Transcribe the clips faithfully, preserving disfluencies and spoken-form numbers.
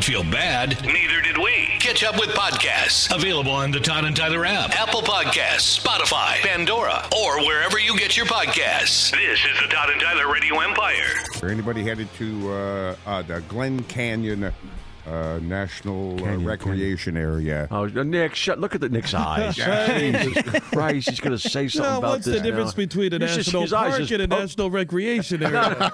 don't feel bad. Neither did we. Catch up with podcasts. Available on the Todd and Tyler app, Apple Podcasts, Spotify, Pandora, or wherever you get your podcasts. This is the Todd and Tyler Radio Empire. Or anybody headed to uh, uh, the Glen Canyon uh, National Canyon, uh, Recreation Canyon. Area? Oh, Nick, shut! Look at the Nick's eyes. Jesus Christ, he's going to say something No, about what's this the difference now. between a He's just- national his eyes park just and a poke- national recreation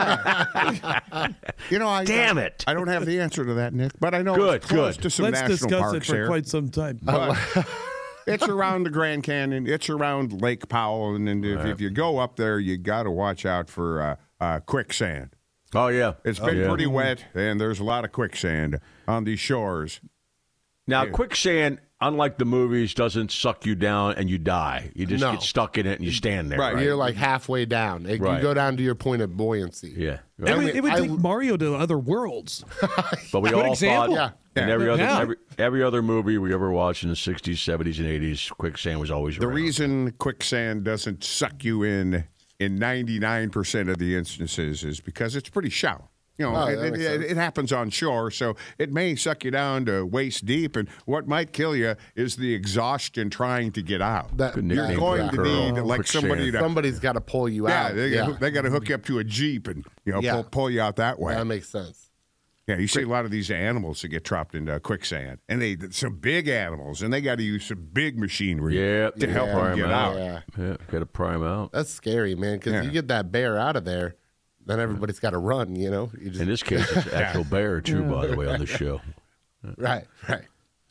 area? You know, I Damn it! I don't have the answer to that, Nick, but I know Good, it's close good. to some Let's national discuss parks it for here. quite some time. But it's around the Grand Canyon. It's around Lake Powell, and then if, if you go up there, you got to watch out for uh, uh, quicksand. Oh yeah, It's oh, been yeah. pretty wet, and there's a lot of quicksand on these shores. Now, Yeah. quicksand, unlike the movies, doesn't suck you down and you die. You just No. get stuck in it and you stand there. Right. Right. You're like halfway down. It- Right. You go down to your point of buoyancy. Yeah. It would, mean, it would I- take Mario to other worlds. But we Good all example. thought, Yeah. in every other Yeah. every, every other movie we ever watched in the sixties, seventies, and eighties, quicksand was always The around. reason quicksand doesn't suck you in in ninety-nine percent of the instances is because it's pretty shallow. You know, Oh, it, that it, makes it, sense. it happens on shore, so it may suck you down to waist deep, and what might kill you is the exhaustion trying to get out. That- Good You're nickname going for to a girl. need like Quicksand. somebody to. Somebody's got to pull you Yeah, out. they, yeah. they got to hook you up to a jeep and you know Yeah. pull, pull you out that way. That makes sense. Yeah, you see a lot of these animals that get trapped into quicksand, and they some big animals, and they got to use some big machinery Yeah, to help yeah, them prime get out. out. Yeah. Yeah, got to prime out. That's scary, man, because Yeah. you get that bear out of there, then everybody's got to run, you know? You just, In this case, it's an actual bear, too, by the way, on the show. right, right.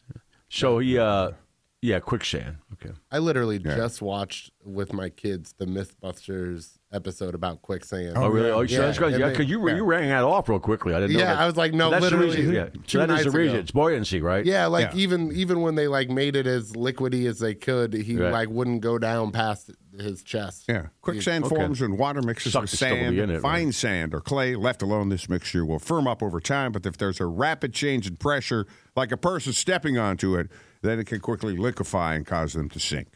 So, he, uh, yeah, quicksand. Okay. I literally just watched with my kids the Mythbusters episode about quicksand. Oh, really? Oh, so Yeah, that's good. and Yeah, they- because you, you rang that off real quickly. I didn't know Yeah, that. I was like, no, So that's the literally reason, yeah. two So that is nights the reason. ago. It's buoyancy, right? Yeah, like Yeah. even even when they like made it as liquidy as they could, he Right. like wouldn't go down past his chest. Yeah, quicksand Okay. forms when water mixes Suck with the stuff will be sand, in it, fine right? sand, or clay. Left alone, this mixture will firm up over time. But if there's a rapid change in pressure, like a person stepping onto it, then it can quickly liquefy and cause them to sink.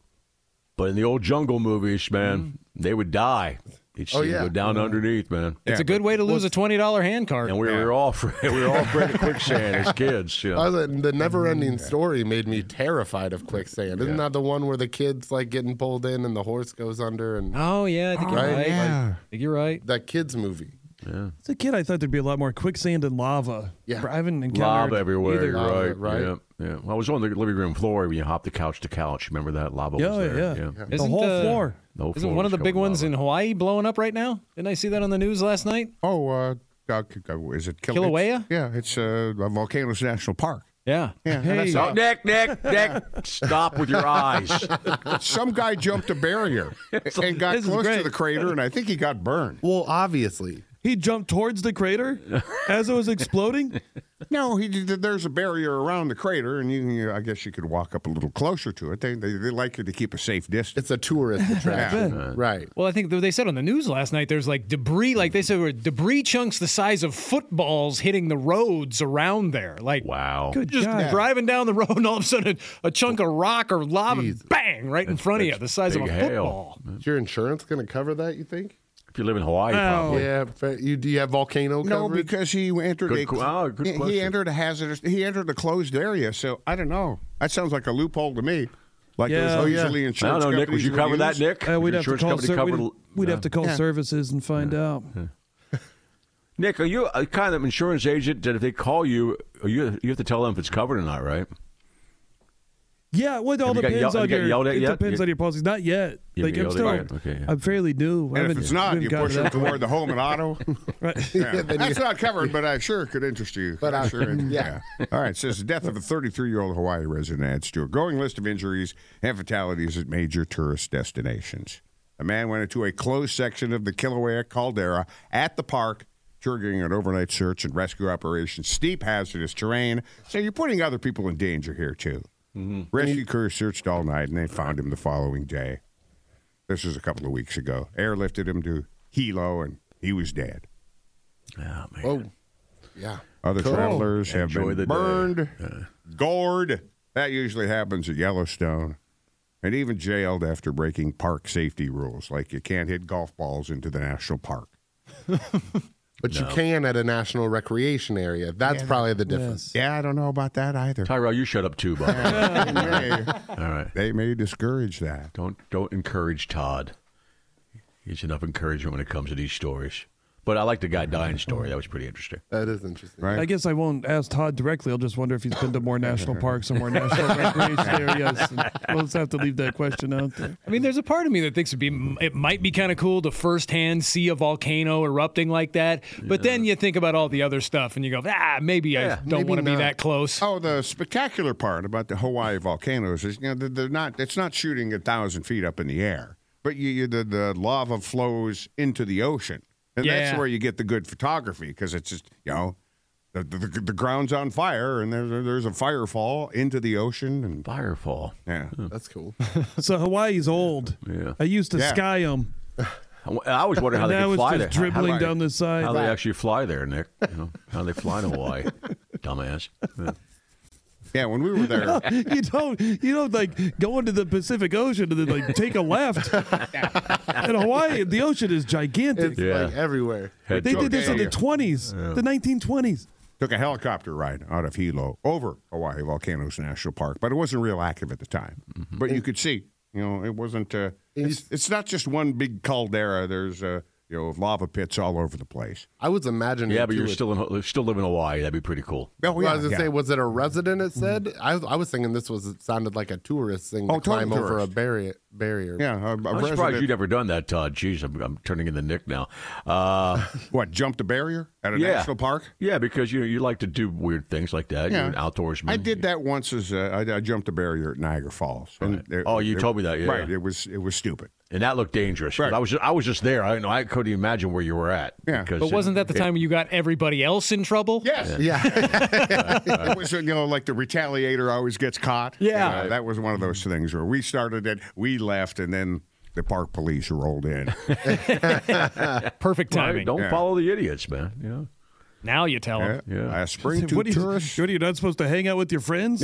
But in the old jungle movies, man, they would die. You'd see Oh, them yeah. go down underneath, man. It's a good way to lose a twenty dollar hand card. And we were all afraid, we were all afraid of quicksand as kids. You know? Oh, the, the never-ending story made me terrified of quicksand. Isn't that the one where the kid's like getting pulled in and the horse goes under? And Oh yeah, I think you're Right? right. Yeah. I think you're right. that kid's movie. As a kid, I thought there'd be a lot more quicksand and lava. Yeah. I haven't encountered Lava everywhere. either. You're Lava, right. right? Yeah, yeah. Well, I was on the living room floor when you hopped the couch to couch. Remember that lava Yeah, was there? yeah. yeah. The Isn't, whole uh, floor. The whole Isn't floor one of was the big covered in ones lava. in Hawaii blowing up right now? Didn't I see that on the news last night? Oh, uh, uh, is it Kil- Kilauea? it's- Yeah, it's uh, Volcanoes National Park. Yeah. Yeah, and Hey. I saw- Oh, Nick, Nick, Nick, stop with your eyes. some guy jumped a barrier and got This is close to great. the crater, and I think he got burned. Well, obviously. He jumped towards the crater as it was exploding. No, he did, there's a barrier around the crater, and you, you, I guess you could walk up a little closer to it. They, they, they like you to keep a safe distance. It's a tourist attraction. Right. Well, I think they said on the news last night there's like debris, like they said, were debris chunks the size of footballs hitting the roads around there. Like, Wow. Good just God. driving down the road, and all of a sudden a chunk of rock or lava, bang, right in front of you, the size of a big hail. football. Is your insurance going to cover that, you think? If you live in Hawaii, probably. Yeah. fa- You, do you have volcano No, coverage? because he entered Good a que- oh, good he- he question. entered a hazardous he entered a closed area. So I don't know. That sounds like a loophole to me. Like Yeah. those Oh, yeah. usually I insurance don't know, Nick. Would companies you would cover that, use. Nick? Uh, Would we'd your have to insurance call. company Ser- cover- we'd we'd Yeah. have to call Yeah. services and find out. Nick, are you a kind of insurance agent that if they call you, are you you have to tell them if it's covered or not, right? Yeah, well, it all Have you got depends yell- have on you got your. yelled at It yet? depends You- on your policies. Not yet. You Like haven't I'm yelled still. at yet? Okay, yeah. I'm fairly new. I And if haven't- it's not, haven't you gotten push to them that point. toward the home and auto. Right. Yeah. That's not covered, but I sure could interest you. But I- sure, yeah. All right. It says the death of a thirty-three-year-old Hawaii resident adds to a growing list of injuries and fatalities at major tourist destinations. A man went into a closed section of the Kilauea caldera at the park, triggering an overnight search and rescue operation. Steep, hazardous terrain. So you're putting other people in danger here too. Mm-hmm. Rescue crews searched all night, and they found him the following day. This was a couple of weeks ago. Airlifted him to Hilo, and he was dead. Oh, man. Oh, yeah. Other Cool. travelers have Enjoy been the day. burned, gored. That usually happens at Yellowstone. And even jailed after breaking park safety rules, like you can't hit golf balls into the national park. But No. you can at a national recreation area. That's Yeah, probably the difference. Yeah, I don't know about that either. Tyrell, you shut up too, Bob. they, may, All right. they may discourage that. Don't don't encourage Todd. He's enough encouragement when it comes to these stories. But I like the guy dying story. That was pretty interesting. That is interesting. Right. I guess I won't ask Todd directly. I'll just wonder if he's been to more national parks or more national recreation areas. And we'll just have to leave that question out there. I mean, there's a part of me that thinks it'd be, it might be kind of cool to firsthand see a volcano erupting like that. But then you think about all the other stuff and you go, ah, maybe Yeah, I don't maybe want to be not. that close. Oh, the spectacular part about the Hawaii volcanoes is, you know, they're- they're not. It's not shooting a thousand feet up in the air, but you, you the, the lava flows into the ocean, and Yeah. that's where you get the good photography because it's just, you know, the, the, the ground's on fire and there's there's a firefall into the ocean, and Firefall. yeah, That's cool. So Hawaii's old. Yeah. I used to Yeah. sky them. I I always wonder how And they that can was fly just there. How- dribbling how, down the side. how they actually fly there, Nick? You know, how they fly to Hawaii? Dumbass. Yeah. yeah. When we were there, you don't you don't like go into the Pacific Ocean and then like take a left. In Hawaii, the ocean is gigantic. It's Yeah. like everywhere. Head They to- did this in Okay. the twenties, the nineteen twenties. took a helicopter ride out of Hilo over Hawaii Volcanoes National Park, but it wasn't real active at the time. Mm-hmm. But you could see, you know, it wasn't. Uh, it's, it's not just one big caldera. There's uh, you know lava pits all over the place. I was imagining. Yeah, but too, you're it- still in still live in Hawaii. That'd be pretty cool. Oh Well, I was gonna yeah. say, was it a resident? It said. I, I was thinking this was. It sounded like a tourist thing to Oh, total climb over a tourist. barrier. Barrier. yeah. A, a I'm surprised resident- you've never done that, Todd. Jeez, I'm, I'm turning into Nick now. Uh, What, jumped a barrier at a Yeah. national park? yeah, because you you like to do weird things like that. You're an outdoorsman. I did that once as uh, I, I jumped a barrier at Niagara Falls. And Right. it- Oh, you it- told me that, yeah. Right. It was it was stupid. and that looked dangerous. 'cause Right. I was just, I was just there. I know I couldn't imagine where you were at. Yeah. because But wasn't that the it- time when you got everybody else in trouble? Yes. Yeah. It was, you know, like the retaliator always gets caught. Yeah. Uh, that was one of those things where we started it, we left, and then the park police rolled in. Perfect Right, timing. don't Yeah. follow the idiots, man. Yeah. Now you tell them. Yeah. Yeah. Last spring, two What are, you, tourists. what are you not supposed to hang out with your friends?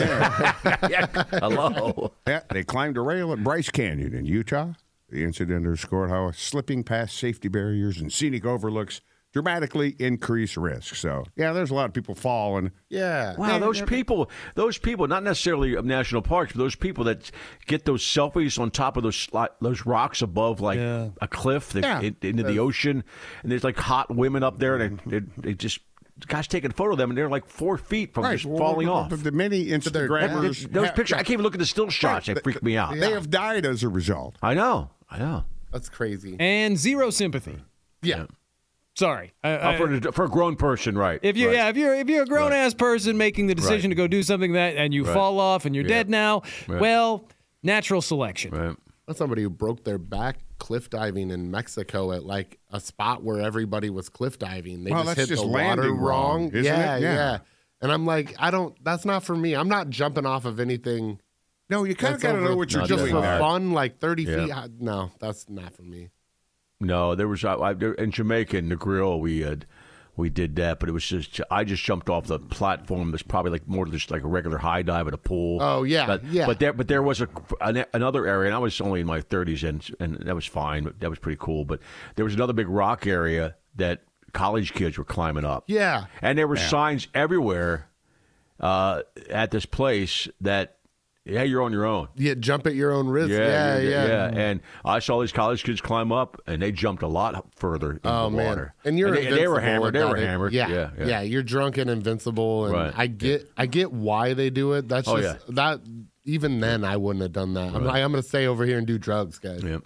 Hello. Yeah, they climbed a rail at Bryce Canyon in Utah. The incident underscored how slipping past safety barriers and scenic overlooks dramatically increase risk. So, yeah, there's a lot of people falling. Yeah. Wow, those people, those people, not necessarily of national parks, but those people that get those selfies on top of those sli- those rocks above like Yeah. a cliff that, Yeah. in- into the ocean, and there's like hot women up there, and they, they, they just, the guy's taking a photo of them, and they're like four feet from just falling Well, off. The, the many Instagrammers. Those ha- pictures, I can't even look at the still shots. They freak me out. They have died as a result. I know, I know. That's crazy. And zero sympathy. Yeah. Sorry. I- Uh, I- for, a- for a grown person, right? If you right. yeah, if you're if you're a grown ass person making the decision Right. to go do something that and you Right. fall off and you're Yeah. dead now, Right. well, natural selection. Right. That's somebody who broke their back cliff diving in Mexico at like a spot where everybody was cliff diving. They Well, just that's hit just the water landing wrong, wrong. isn't yeah, it? Yeah. yeah. And I'm like, I don't. That's not for me. I'm not jumping off of anything. No, you kind of that's got to over- know what you're No, just doing for there. fun, like thirty Yeah. feet. high. No, that's not for me. No, there was I, I, there, in Jamaica in the grill we had we did that, but it was just I just jumped off the platform. That's probably like more just like a regular high dive at a pool. Oh, yeah, but, yeah. But there but there was a an, another area, and I was only in my thirties, and and that was fine. But that was pretty cool. But there was another big rock area that college kids were climbing up. Yeah. and there were signs everywhere uh, at this place that yeah, you're on your own. Yeah, jump at your own risk. Yeah, yeah. yeah. And I saw these college kids climb up, and they jumped a lot further into Oh the man, water. and you're they, they were invincible hammered. They at were that. hammered. Yeah, yeah, yeah, You're drunk and invincible, and Right. I get, I get why they do it. That's Oh, just yeah. that. Even then, I wouldn't have done that. I'm like, I'm going to stay over here and do drugs, guys. Yeah.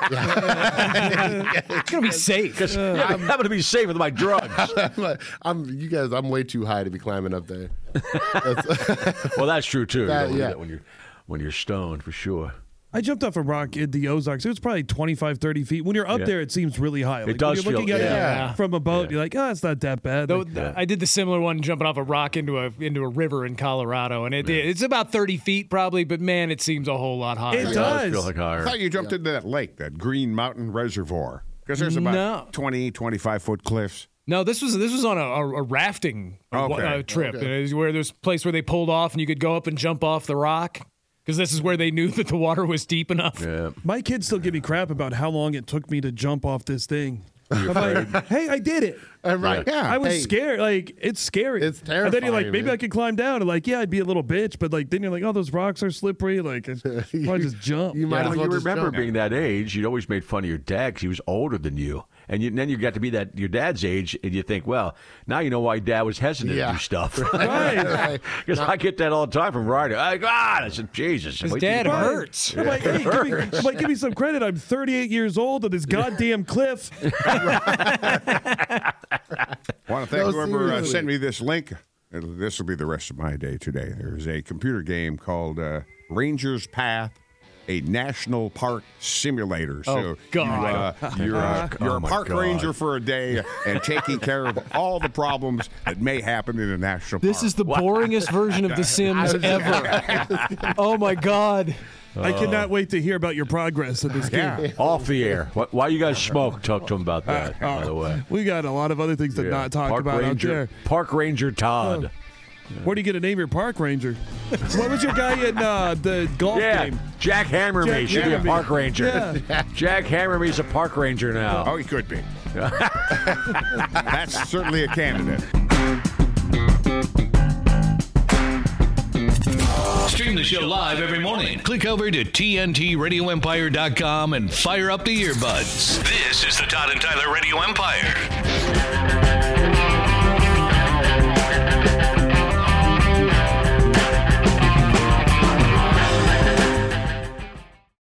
It's gonna be safe. yeah, I'm having to be safe with my drugs. I'm, you guys, I'm way too high to be climbing up there. Well, that's true too. You That- don't do yeah. that when you're when you're stoned for sure. I jumped off a rock in the Ozarks. It was probably twenty-five, thirty feet. When you're up Yeah. there, it seems really high. Like, does when you're looking feel- at yeah. it from a boat, Yeah. you're like, oh, it's not that bad. Though Like, th- I did the similar one jumping off a rock into a into a river in Colorado, and it it's about thirty feet probably, but man, it seems a whole lot higher. It It does. feel like I higher. thought you jumped into that lake, that Green Mountain Reservoir, because there's about No. twenty, twenty-five foot cliffs. No, this was this was on a, a, a rafting uh, Okay. uh, trip. Okay. It was where there's a place where they pulled off and you could go up and jump off the rock because this is where they knew that the water was deep enough. Yeah. my kids still give me crap about how long it took me to jump off this thing. I'm like, hey, I did it. Uh, right? Yeah. I was Hey, scared. Like, it's scary. It's And then you're terrifying, like, maybe man. I could climb down. And like, yeah, I'd be a little bitch. But like, then you're like, oh, those rocks are slippery. Like, I just jump. You might Yeah, as well you just remember jump. being that age, you'd always made fun of your dad because he was older than you. And, you, and then you got to be that your dad's age, and you think, well, now you know why dad was hesitant Yeah. to do stuff. Right. Because I get that all the time from Ryder. I God, I said, Jesus. His wait till you dad get- hurts. I'm like, hey, give me, I'm like, give me some credit. I'm thirty-eight years old on this goddamn cliff. Want to thank No, whoever uh, seriously. sent me this link. It'll, this will be the rest of my day today. There's a computer game called uh, Ranger's Path, a national park simulator. So Oh, God. You, uh, you're, uh, you're Oh, a my park God. ranger for a day and taking care of all the problems that may happen in a national This park. is the boringest version of The Sims ever. Oh my God. I cannot wait to hear about your progress in this game. Yeah. Off the air. Why, why you guys smoke? Talk to him about that, by the way. We got a lot of other things to Yeah. not talk Park about Ranger, out there. Park Ranger Todd. Where do you get to name your park ranger? What was your guy in uh, the golf Yeah, game? Jack Hammerme Jack should be a Hammerme. park ranger. Yeah. Jack Hammerme's a park ranger now. Oh, he could be. That's certainly a candidate. Stream the show live every morning. Click over to T N T radio empire dot com and fire up the earbuds. This is the Todd and Tyler Radio Empire.